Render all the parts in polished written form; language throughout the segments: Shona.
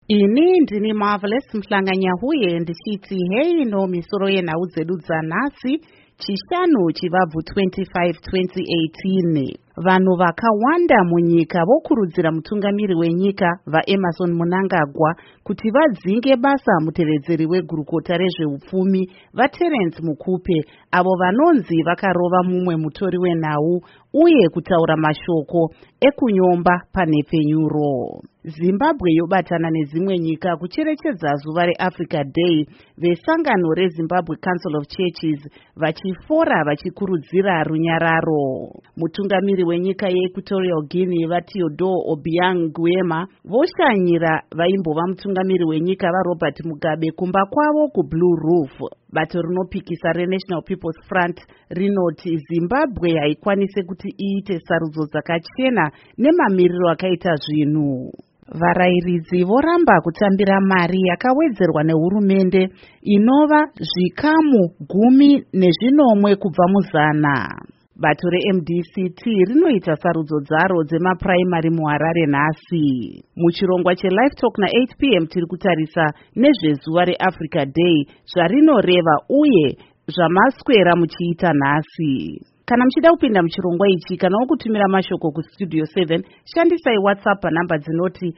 Ini ndini Marvelous Mhlanganyahuye ndichiti hei no misoro yenhau dzedu dzanhasi chishanu chivabvu 25-2018. Vanhu vakawanda munyika vokurudzira mutungamiri wenyika vaEmmerson Mnangagwa kuti vadzinge basa mutevedzeri wegurukota rezveupfumi vaTerence Mukupe avo vanonzi vakarova mumwe mutori wenhau uye kutaura mashoko ekunyomba panhepfenyuro. Zimbabwe yobatana nezimwe nyika kucherechedza zuva reAfrica Day vesangano reZimbabwe Council of Churches vachifora vachikurudzira runyararo. Mutungamiri wenyika yeEquatorial Guinea vaTeodore Obiang Nguema voshanyira vaimbova mutungamiri wenyika vaRobert Mugabe kumba kwavo kuBlue Roof. Bato rinopikisa reNational People's Front rinoti Zimbabwe haikwanise kuti iite sarudzo dzakachena nemamiriro akaita zvinhu. Varayiridzi voramba kutambira mari yakawedzerwa nehurumende inova zvikamu 10 kubva muzana. Bato reMDCT rinoita sarudzo dzaro dzemapuraimari muHarare nhasi. Muchirongwa cheLive Talk na8 p.m. tiri kutarisa nezvezuva reAfrica Day zvarinoreva uye zvamaswera muchiita nhasi. Kana muchida kupinda muchirongwa ichi kana kutumira mashoko kustudio 7 shandisai WhatsApp panhamba dzinoti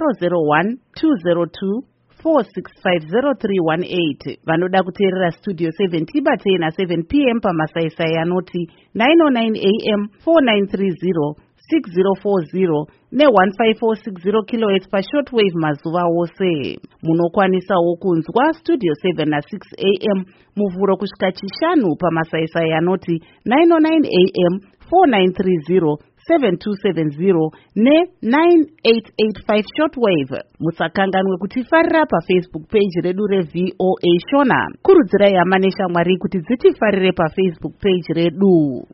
001-202-4650318. Vanoda kuteerera studio 7 tibatei na7 p.m. pamasaisai anoti 909 am 4930 6040 ne1540 kHz pashortwave mazuva ose. Munokwanisawo kunzwa studio 7 na6 am muvhuro kusvika chishanu pamasaisai anoti 909 am 4930 7270 ne9885 shortwave. Musakanganwe kutifarira paFacebook page redu reVOA Shona. Kurudzirai hama neshamwari kuti dzitifarire paFacebook page redu.